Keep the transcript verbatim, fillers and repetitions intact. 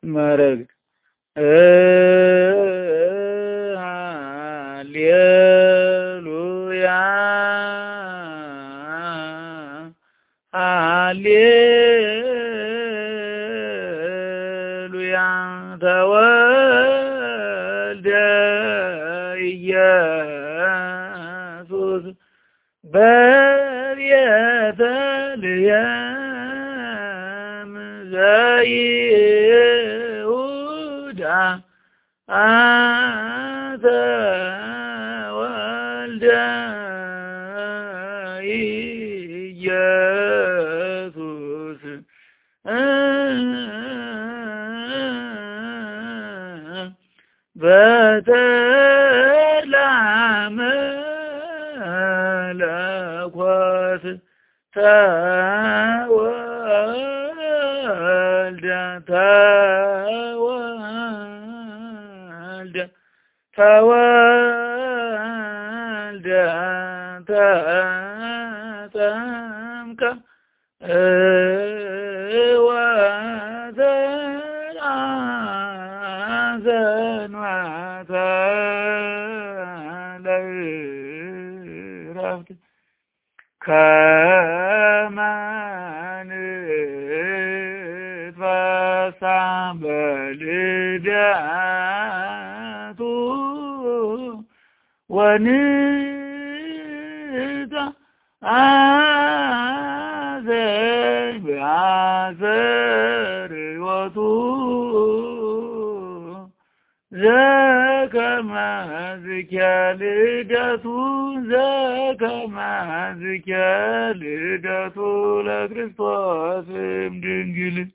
መረግድ ሃሌሉያ ሃሌሉያ ተወልደ ኢየሱስ በቤተልሔም ዘይሁዳ አንተ ወልደ ኢየሱስ በተድላ መለኮት ተወልደ ተወልደ ተወልደ ተጠምቀ ወዘላዘንዋተ ለዕረፍት ከመ ንትፈሳ በልደቱ ወንትዓዘይ በአዘርዮቱ ዘከመ ዝክየ ልደቱ ዘከመ ዝክየ ልደቱ ለክርስቶስ እምድንግል